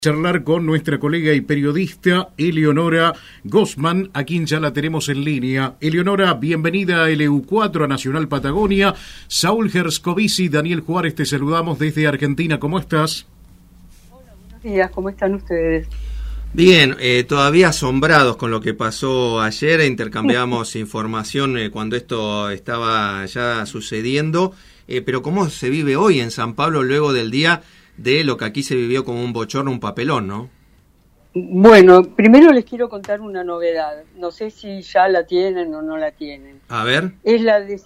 Charlar con nuestra colega y periodista Eleonora Gosman, a quien ya la tenemos en línea. Eleonora, bienvenida a LU4, a Nacional Patagonia. Saúl Herscovici, Daniel Juárez, te saludamos desde Argentina. ¿Cómo estás? Hola, buenos días, ¿cómo están ustedes? Bien, todavía asombrados con lo que pasó ayer. Intercambiamos información cuando esto estaba ya sucediendo, pero ¿cómo se vive hoy en San Pablo luego del día de lo que aquí se vivió como un bochorno, un papelón, ¿no? Bueno, primero les quiero contar una novedad. No sé si ya la tienen o no la tienen. A ver. Es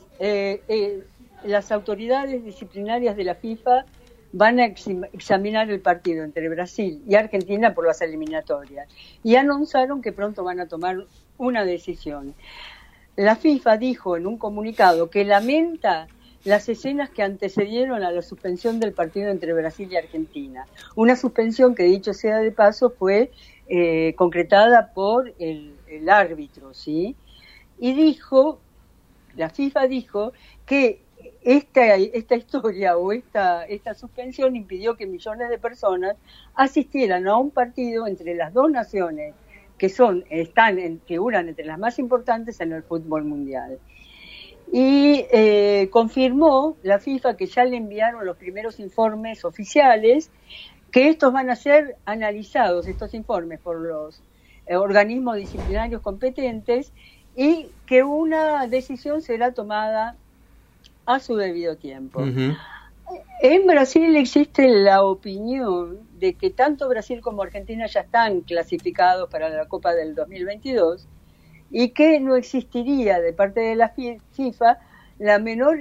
las autoridades disciplinarias de la FIFA van a examinar el partido entre Brasil y Argentina por las eliminatorias y anunciaron que pronto van a tomar una decisión. La FIFA dijo en un comunicado que lamenta las escenas que antecedieron a la suspensión del partido entre Brasil y Argentina. Una suspensión que, dicho sea de paso, fue concretada por el árbitro, ¿sí? Y la FIFA dijo que esta historia o esta suspensión impidió que millones de personas asistieran a un partido entre las dos naciones que figuran entre las más importantes en el fútbol mundial. Y confirmó la FIFA que ya le enviaron los primeros informes oficiales, que estos van a ser analizados, estos informes, por los organismos disciplinarios competentes y que una decisión será tomada a su debido tiempo. Uh-huh. En Brasil existe la opinión de que tanto Brasil como Argentina ya están clasificados para la Copa del 2022 y que no existiría de parte de la FIFA la menor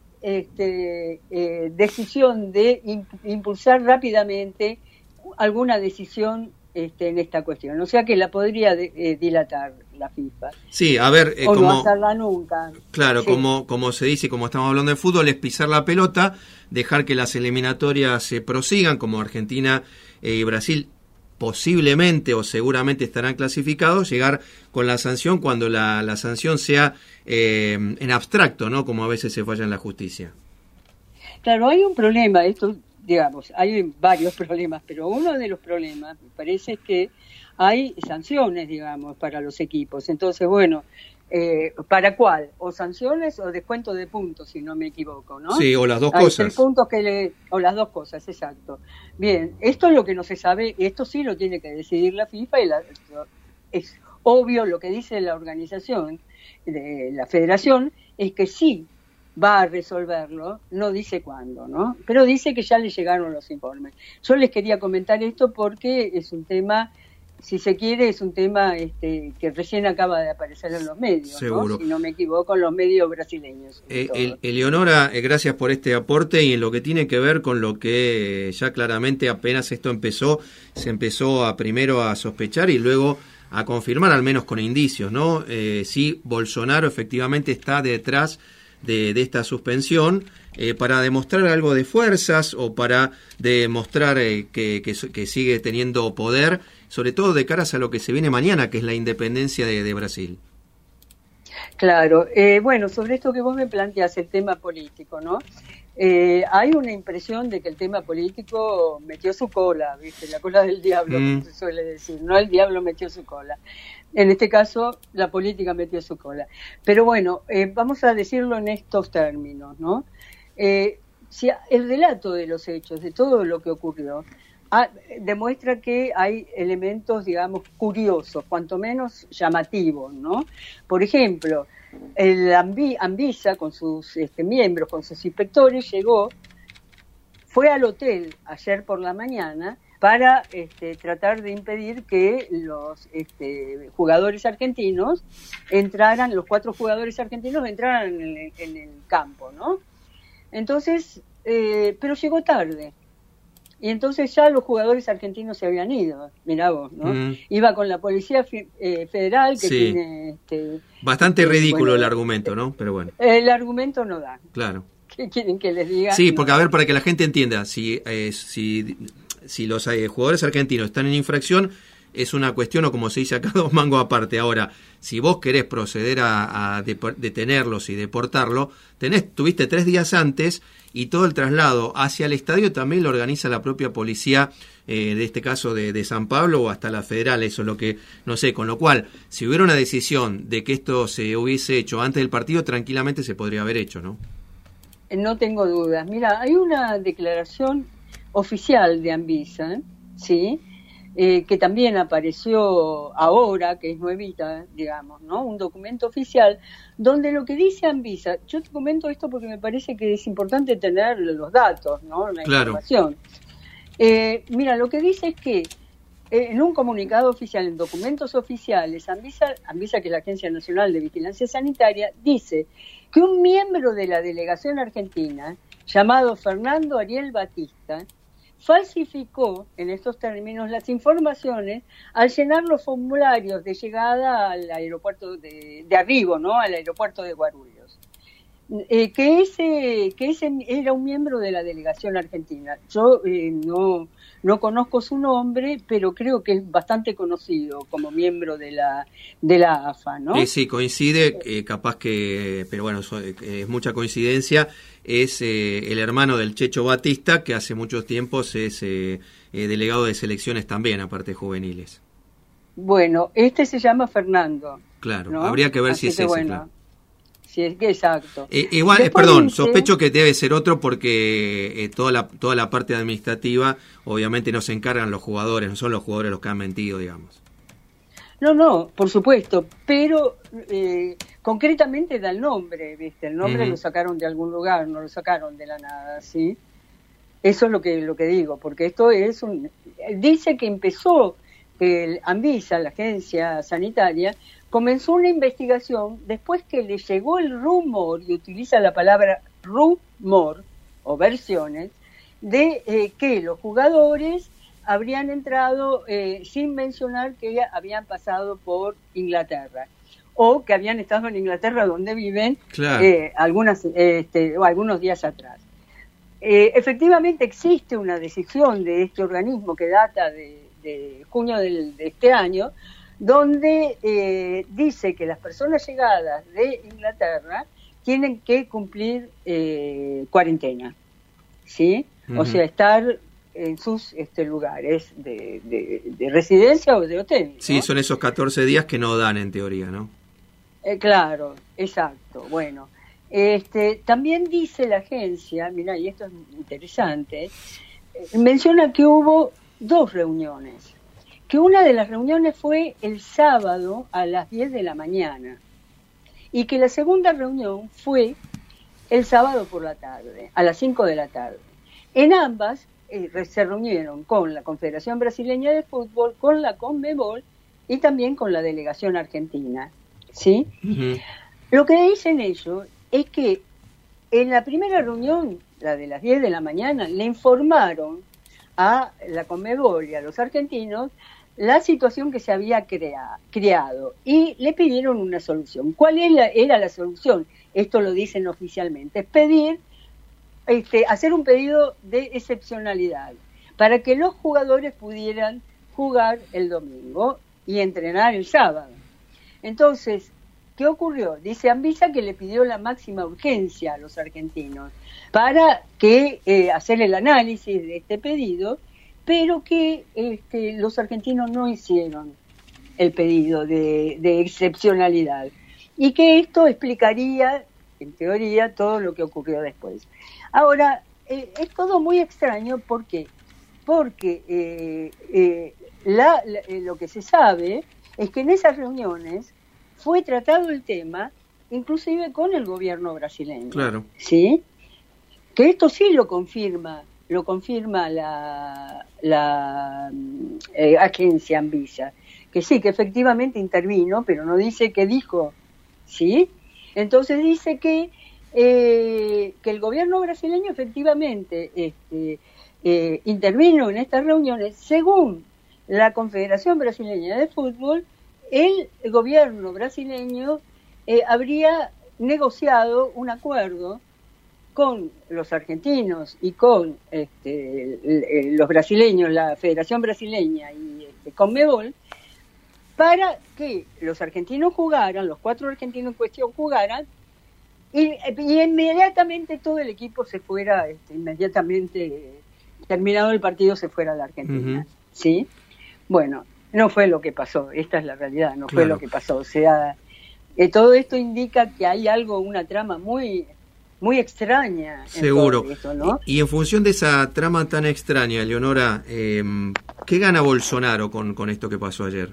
decisión de impulsar rápidamente alguna decisión en esta cuestión. O sea que la podría dilatar la FIFA. Sí, a ver... o no hacerla nunca. Claro, sí. como se dice, como estamos hablando de fútbol, es pisar la pelota, dejar que las eliminatorias se prosigan, como Argentina y Brasil posiblemente o seguramente estarán clasificados, llegar con la sanción cuando la sanción sea en abstracto, ¿no? Como a veces se falla en la justicia. Claro, hay un problema, hay varios problemas, pero uno de los problemas, me parece, es que hay sanciones, para los equipos. Entonces, bueno, ¿para cuál? O sanciones o descuento de puntos, si no me equivoco, ¿no? Sí, o las dos hay cosas. 3 puntos o las dos cosas, exacto. Bien, esto es lo que no se sabe, esto sí lo tiene que decidir la FIFA y es obvio lo que dice la organización de la federación, es que sí va a resolverlo, no dice cuándo, ¿no? Pero dice que ya le llegaron los informes. Yo les quería comentar esto porque es un tema, si se quiere, es un tema que recién acaba de aparecer en los medios, seguro, ¿no? Si no me equivoco, en los medios brasileños. Eleonora, gracias por este aporte, y en lo que tiene que ver con lo que ya claramente apenas esto empezó, se empezó primero a sospechar y luego a confirmar, al menos con indicios, ¿no? Si Bolsonaro efectivamente está detrás de esta suspensión, para demostrar algo de fuerzas o para demostrar que sigue teniendo poder, sobre todo de caras a lo que se viene mañana, que es la independencia de Brasil. Claro, bueno, sobre esto que vos me planteás, el tema político, ¿no? Hay una impresión de que el tema político metió su cola, ¿viste? La cola del diablo, como se suele decir, no el diablo metió su cola. En este caso, la política metió su cola. Pero bueno, vamos a decirlo en estos términos, ¿no? Si el relato de los hechos, de todo lo que ocurrió, demuestra que hay elementos, curiosos, cuanto menos llamativos, ¿no? Por ejemplo, el Anvisa, con sus miembros, con sus inspectores, fue al hotel ayer por la mañana para tratar de impedir que los jugadores argentinos entraran, los 4 jugadores argentinos entraran en el campo, ¿no? Entonces, pero llegó tarde. Y entonces ya los jugadores argentinos se habían ido, mirá vos, ¿no? Iba con la Policía Federal que sí. Tiene... bastante ridículo el argumento, ¿no? Pero bueno. El argumento no da. Claro. ¿Qué quieren que les diga? Sí, porque a ver, para que la gente entienda, si los jugadores argentinos están en infracción, es una cuestión, o como se dice acá, dos mangos aparte. Ahora, si vos querés proceder a detenerlos y deportarlo, tuviste 3 días antes, y todo el traslado hacia el estadio también lo organiza la propia policía, de este caso de San Pablo o hasta la federal, eso es lo que, no sé, con lo cual, si hubiera una decisión de que esto se hubiese hecho antes del partido, tranquilamente se podría haber hecho, ¿no? No tengo dudas. Mira, hay una declaración oficial de Anvisa, ¿sí? Que también apareció ahora, que es nuevita, digamos, ¿no? Un documento oficial donde lo que dice Anvisa, yo te comento esto porque me parece que es importante tener los datos, ¿no? La información. Mira, lo que dice es que en un comunicado oficial, en documentos oficiales, Anvisa, que es la Agencia Nacional de Vigilancia Sanitaria, dice que un miembro de la delegación argentina, llamado Fernando Ariel Batista, falsificó en estos términos las informaciones al llenar los formularios de llegada al aeropuerto de arribo, ¿no? Al aeropuerto de Guarulhos. Que ese era un miembro de la delegación argentina. Yo no conozco su nombre, pero creo que es bastante conocido como miembro de la AFA, ¿no? Sí, coincide, capaz que, pero bueno, es mucha coincidencia, es el hermano del Checho Batista, que hace muchos tiempos es delegado de selecciones también, aparte de juveniles. Bueno, este se llama Fernando. Claro, ¿no? habría que ver Así si es que, ese, bueno, claro. Sí, es que exacto. Igual, perdón, sospecho que debe ser otro porque toda la parte administrativa obviamente no se encargan los jugadores, no son los jugadores los que han mentido, digamos. No, por supuesto, pero concretamente da el nombre, ¿viste? El nombre lo sacaron de algún lugar, no lo sacaron de la nada, ¿sí? Eso es lo que digo, porque esto es dice que empezó el Anvisa, la agencia sanitaria, comenzó una investigación después que le llegó el rumor, y utiliza la palabra rumor o versiones, de que los jugadores habrían entrado sin mencionar que habían pasado por Inglaterra o que habían estado en Inglaterra donde viven, claro, algunos días atrás. Efectivamente existe una decisión de este organismo que data de junio de este año, donde dice que las personas llegadas de Inglaterra tienen que cumplir cuarentena, ¿sí? O sea, estar en sus lugares de residencia o de hotel, ¿no? Sí, son esos 14 días que no dan en teoría, ¿no? Claro, exacto. Bueno, también dice la agencia, mira, y esto es interesante, menciona que hubo 2 reuniones, que una de las reuniones fue el sábado a las 10 de la mañana y que la segunda reunión fue el sábado por la tarde, a las 5 de la tarde. En ambas se reunieron con la Confederación Brasileña de Fútbol, con la Conmebol y también con la delegación argentina, ¿sí? Uh-huh. Lo que dicen ellos es que en la primera reunión, la de las 10 de la mañana, le informaron a la Conmebol y a los argentinos la situación que se había creado y le pidieron una solución. ¿Cuál era la solución? Esto lo dicen oficialmente, es pedir, hacer un pedido de excepcionalidad para que los jugadores pudieran jugar el domingo y entrenar el sábado. Entonces, ¿qué ocurrió? Dice Anvisa que le pidió la máxima urgencia a los argentinos para que hacer el análisis de este pedido, pero que los argentinos no hicieron el pedido de excepcionalidad y que esto explicaría, en teoría, todo lo que ocurrió después. Ahora, es todo muy extraño, ¿por qué? Porque lo que se sabe es que en esas reuniones fue tratado el tema, inclusive con el gobierno brasileño. Claro. ¿Sí? Que esto sí lo confirma la agencia Anvisa, que sí, que efectivamente intervino, pero no dice qué dijo, ¿sí? Entonces dice que el gobierno brasileño efectivamente intervino en estas reuniones. Según la Confederación Brasileña de Fútbol, el gobierno brasileño habría negociado un acuerdo con los argentinos y con los brasileños, la Federación Brasileña y Conmebol, para que los argentinos jugaran, los 4 argentinos en cuestión jugaran, y inmediatamente todo el equipo se fuera, inmediatamente terminado el partido se fuera a la Argentina, ¿sí? Bueno, no fue lo que pasó, esta es la realidad, no fue lo que pasó, o sea, todo esto indica que hay algo, una trama muy extraña. Seguro. En todo esto, ¿no? Y en función de esa trama tan extraña, Leonora, ¿qué gana Bolsonaro con esto que pasó ayer?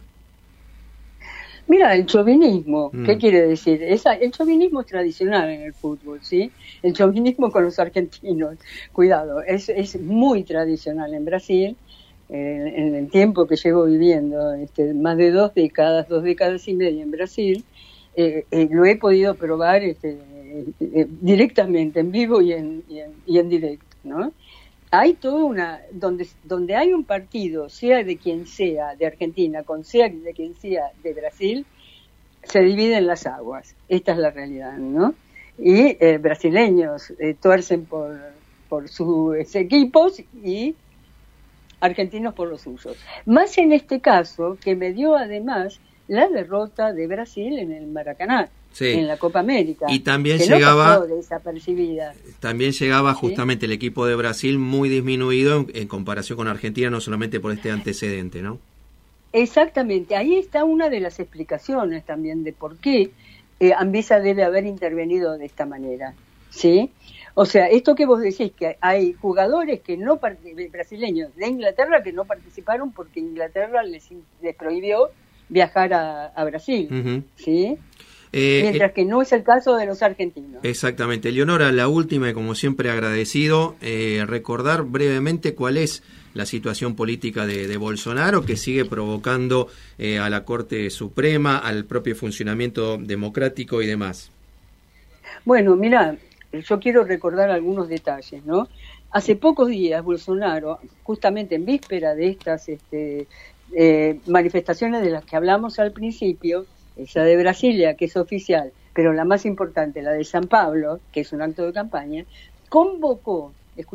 Mira, el chauvinismo, ¿qué quiere decir? El chauvinismo es tradicional en el fútbol, ¿sí? El chauvinismo con los argentinos, cuidado, es muy tradicional en Brasil. En el tiempo que llevo viviendo, más de 2 décadas y media en Brasil, lo he podido probar directamente, en vivo y en directo, ¿no? Hay toda donde hay un partido, sea de quien sea, de Argentina, sea de quien sea de Brasil, se dividen las aguas. Esta es la realidad, ¿no? Y brasileños tuercen por sus equipos y argentinos por los suyos. Más en este caso, que me dio además la derrota de Brasil en el Maracaná, en la Copa América, y también que llegaba, no pasó desapercibida. También llegaba justamente el equipo de Brasil muy disminuido en comparación con Argentina, no solamente por este antecedente, ¿no? Exactamente, ahí está una de las explicaciones también de por qué Anvisa debe haber intervenido de esta manera, ¿sí? O sea, esto que vos decís, que hay jugadores que no brasileños de Inglaterra que no participaron porque Inglaterra les prohibió viajar a Brasil, ¿sí? Mientras que no es el caso de los argentinos. Exactamente. Leonora, la última, y como siempre agradecido, recordar brevemente cuál es la situación política de Bolsonaro, que sigue provocando a la Corte Suprema, al propio funcionamiento democrático y demás. Bueno, mira, yo quiero recordar algunos detalles, ¿no? Hace pocos días Bolsonaro, justamente en víspera de estas manifestaciones de las que hablamos al principio, esa de Brasilia, que es oficial, pero la más importante, la de San Pablo, que es un acto de campaña, convocó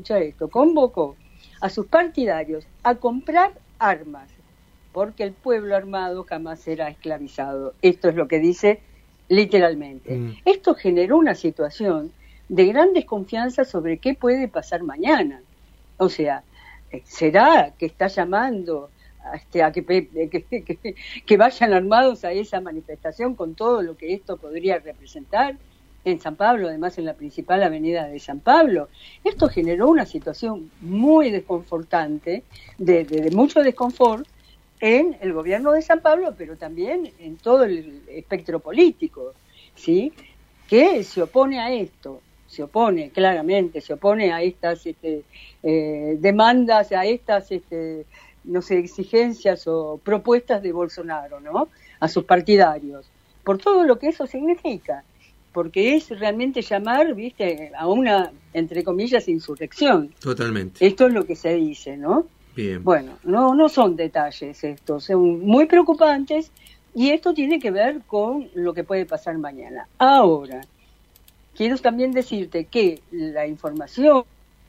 a sus partidarios a comprar armas, porque el pueblo armado jamás será esclavizado. Esto es lo que dice literalmente. Esto generó una situación de gran desconfianza sobre qué puede pasar mañana. O sea, ¿será que está llamando a que vayan armados a esa manifestación con todo lo que esto podría representar en San Pablo, además en la principal avenida de San Pablo? Esto generó una situación muy desconfortante, de mucho desconfort en el gobierno de San Pablo, pero también en todo el espectro político, ¿sí? Que se opone a esto, se opone a estas demandas, a estas exigencias o propuestas de Bolsonaro, ¿no? A sus partidarios, por todo lo que eso significa, porque es realmente llamar, a una, entre comillas, insurrección. Totalmente. Esto es lo que se dice, ¿no? Bien. Bueno, no son detalles estos, son muy preocupantes, y esto tiene que ver con lo que puede pasar mañana. Ahora, quiero también decirte que la información...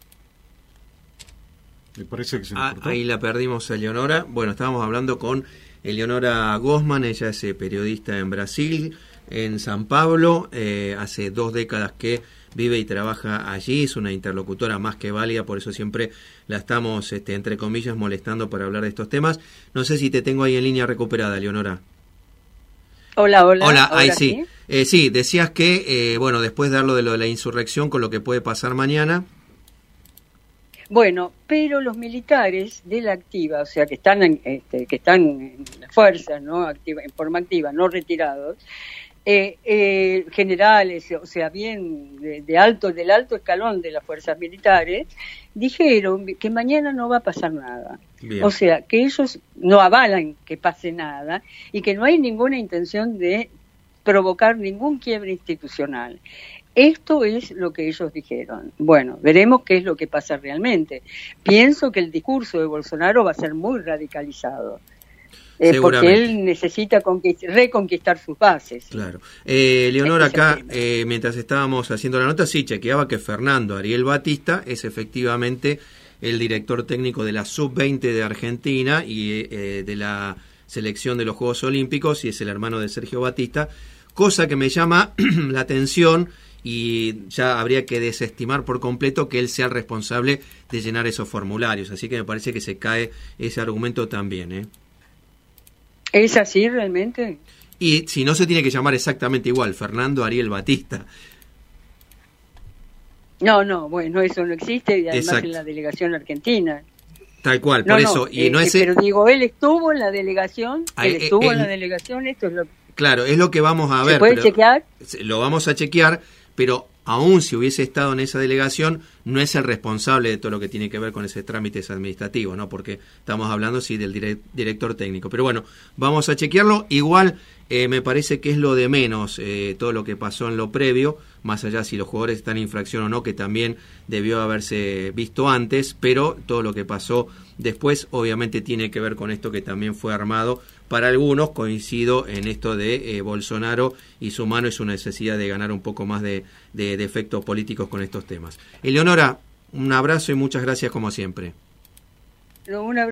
Me parece que se ahí la perdimos a Eleonora. Bueno, estábamos hablando con Eleonora Gosman, ella es periodista en Brasil, en San Pablo, hace 2 décadas que vive y trabaja allí, es una interlocutora más que válida, por eso siempre la estamos, entre comillas, molestando para hablar de estos temas. No sé si te tengo ahí en línea recuperada, Eleonora. Hola, ahí sí. Sí, decías que, bueno, después de lo de la insurrección, con lo que puede pasar mañana... Bueno, pero los militares de la activa, o sea, que están en las fuerzas, ¿no? En forma activa, no retirados, generales, o sea, bien del alto escalón de las fuerzas militares, dijeron que mañana no va a pasar nada. Bien. O sea, que ellos no avalan que pase nada y que no hay ninguna intención de provocar ningún quiebre institucional. Esto es lo que ellos dijeron. Bueno, veremos qué es lo que pasa realmente. Pienso que el discurso de Bolsonaro va a ser muy radicalizado. Porque él necesita reconquistar sus bases. Claro. Leonora, acá, mientras estábamos haciendo la nota, sí chequeaba que Fernando Ariel Batista es efectivamente el director técnico de la Sub-20 de Argentina y de la selección de los Juegos Olímpicos y es el hermano de Sergio Batista, cosa que me llama la atención y ya habría que desestimar por completo que él sea el responsable de llenar esos formularios, así que me parece que se cae ese argumento también, ¿eh? ¿Es así realmente? Y si no, se tiene que llamar exactamente igual, Fernando Ariel Batista. No, bueno, eso no existe, y además Exacto. en la delegación argentina. Tal cual, por eso. Y no es... Pero digo, él estuvo en la delegación, en la delegación, esto es lo... Claro, es lo que vamos a ver. ¿Se puede chequear? Lo vamos a chequear, pero aún si hubiese estado en esa delegación, no es el responsable de todo lo que tiene que ver con ese trámites administrativos, ¿no? Porque estamos hablando, sí, del director técnico. Pero bueno, vamos a chequearlo. Igual me parece que es lo de menos todo lo que pasó en lo previo, más allá si los jugadores están en infracción o no, que también debió haberse visto antes, pero todo lo que pasó después obviamente tiene que ver con esto que también fue armado. Para algunos coincido en esto de Bolsonaro y su mano y su necesidad de ganar un poco más de efectos políticos con estos temas. Eleonora, un abrazo y muchas gracias como siempre.